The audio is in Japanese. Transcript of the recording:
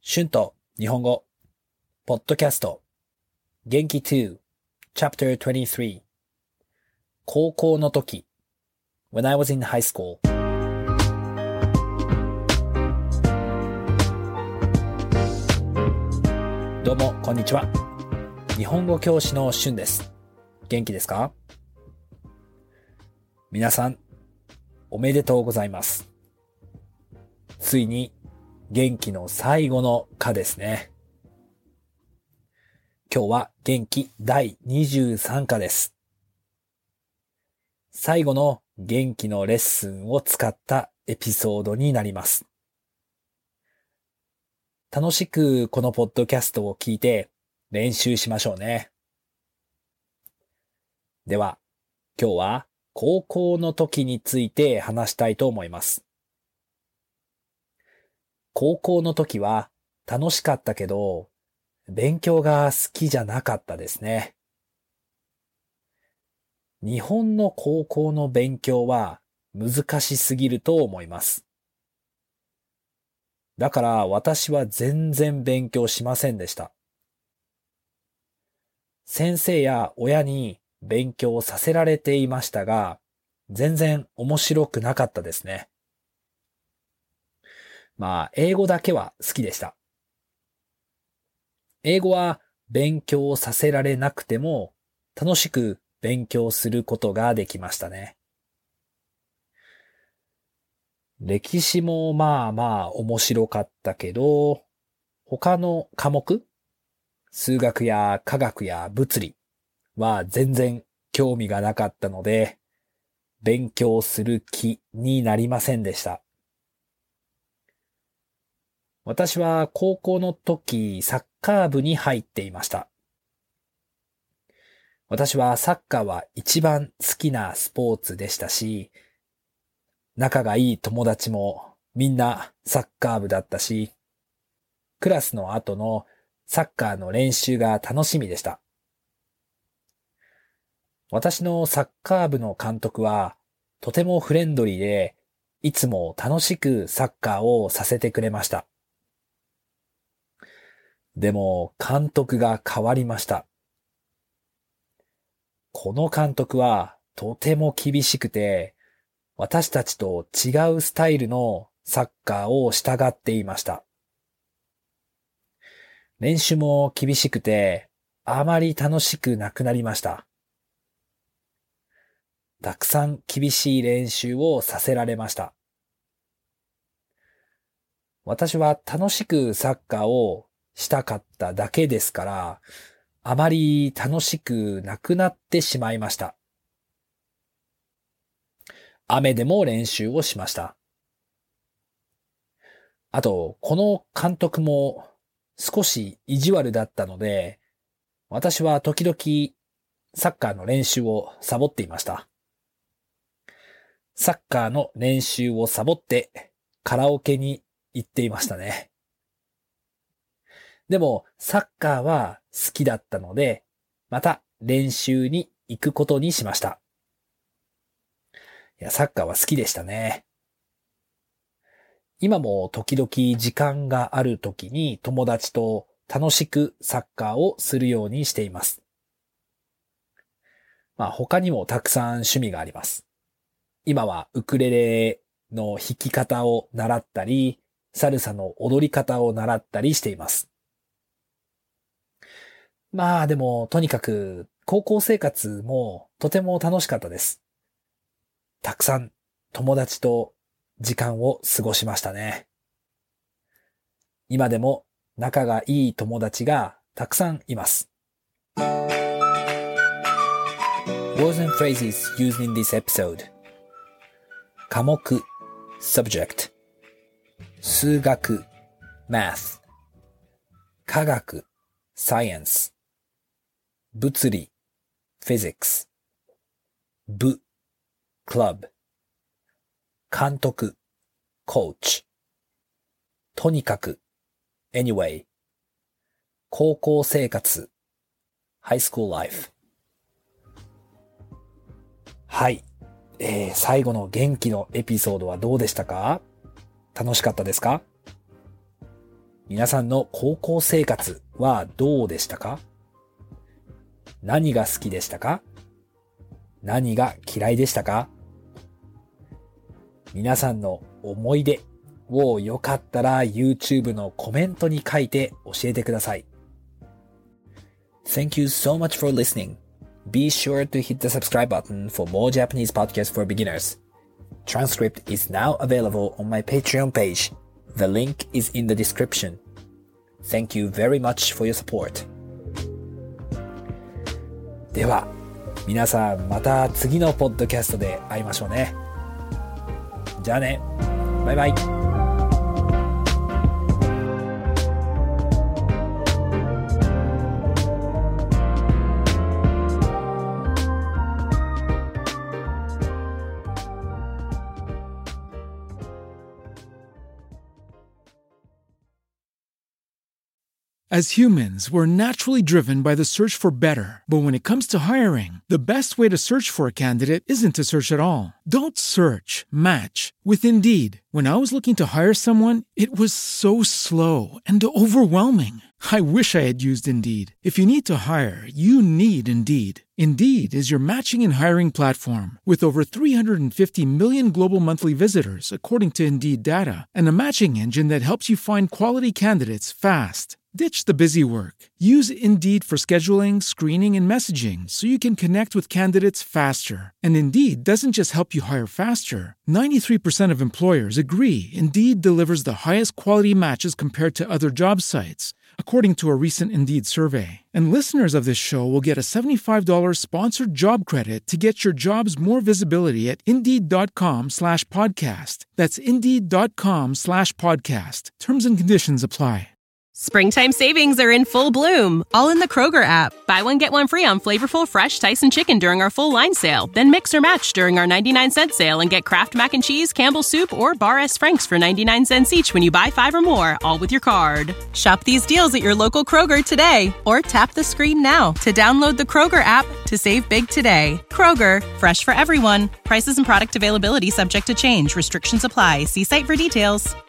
春と日本語、ポッドキャスト、元気2、Chapter 23、高校の時、When I was in high school。どうも、こんにちは。日本語教師の春です。元気ですか？皆さん、おめでとうございます。ついに、元気の最後の課ですね。今日は元気第23課です。最後の元気のレッスンを使ったエピソードになります。楽しくこのポッドキャストを聞いて練習しましょうね。では、今日は高校の時について話したいと思います。高校の時は楽しかったけど、勉強が好きじゃなかったですね。日本の高校の勉強は難しすぎると思います。だから私は全然勉強しませんでした。先生や親に勉強させられていましたが、全然面白くなかったですね。英語だけは好きでした。英語は勉強させられなくても楽しく勉強することができましたね。歴史も面白かったけど、他の科目、数学や科学や物理は全然興味がなかったので、勉強する気になりませんでした。私は高校の時サッカー部に入っていました。私はサッカーは一番好きなスポーツでしたし、仲がいい友達もみんなサッカー部だったし、クラスの後のサッカーの練習が楽しみでした。私のサッカー部の監督はとてもフレンドリーで、いつも楽しくサッカーをさせてくれました。でも監督が変わりました。この監督はとても厳しくて、私たちと違うスタイルのサッカーを従っていました。練習も厳しくて、あまり楽しくなくなりました。たくさん厳しい練習をさせられました。私は楽しくサッカーをしたかっただけですから、あまり楽しくなくなってしまいました。雨でも練習をしました。あと、この監督も少し意地悪だったので、私は時々サッカーの練習をサボっていました。サッカーの練習をサボってカラオケに行っていましたね。でも、サッカーは好きだったので、また練習に行くことにしました。サッカーは好きでしたね。今も時々時間がある時に友達と楽しくサッカーをするようにしています。他にもたくさん趣味があります。今はウクレレの弾き方を習ったり、サルサの踊り方を習ったりしています。でも、とにかく、高校生活もとても楽しかったです。たくさん友達と時間を過ごしましたね。今でも仲がいい友達がたくさんいます。Words and phrases used in this episode. 科目 subject 数学 math 科学 science 物理 physics 部 club 監督 coach とにかく anyway 高校生活 high school life。 はい、最後の元気のエピソードはどうでしたか？楽しかったですか？ 皆さんの高校生活はどうでしたか？何が好きでしたか？何が嫌いでしたか？皆さんの思い出をよかったら YouTube のコメントに書いて教えてください。Thank you so much for listening. Be sure to hit the subscribe button for more Japanese podcasts for beginners. Transcript is now available on my Patreon page. The link is in the description. Thank you very much for your support. では、皆さんまた次のポッドキャストで会いましょうね。じゃあね。バイバイ。 As humans, we're naturally driven by the search for better. But when it comes to hiring, the best way to search for a candidate isn't to search at all. Don't search, match with Indeed. When I was looking to hire someone, it was so slow and overwhelming. I wish I had used Indeed. If you need to hire, you need Indeed. Indeed is your matching and hiring platform with over 350 million global monthly visitors, according to Indeed data, and a matching engine that helps you find quality candidates fast. Ditch the busy work. Use Indeed for scheduling, screening, and messaging so you can connect with candidates faster. And Indeed doesn't just help you hire faster. 93% of employers agree Indeed delivers the highest quality matches compared to other job sites, according to a recent Indeed survey. And listeners of this show will get a $75 sponsored job credit to get your jobs more visibility at Indeed.com/podcast. That's Indeed.com/podcast. Terms and conditions apply. Springtime savings are in full bloom, all in the Kroger app. Buy one, get one free on flavorful, fresh Tyson chicken during our full line sale. Then mix or match during our 99-cent sale and get Kraft Mac and Cheese, Campbell's Soup, or Bar S. Frank's for 99 cents each when you buy 5 or more, all with your card. Shop these deals at your local Kroger today, or tap the screen now to download the Kroger app to save big today. Kroger, fresh for everyone. Prices and product availability subject to change. Restrictions apply. See site for details.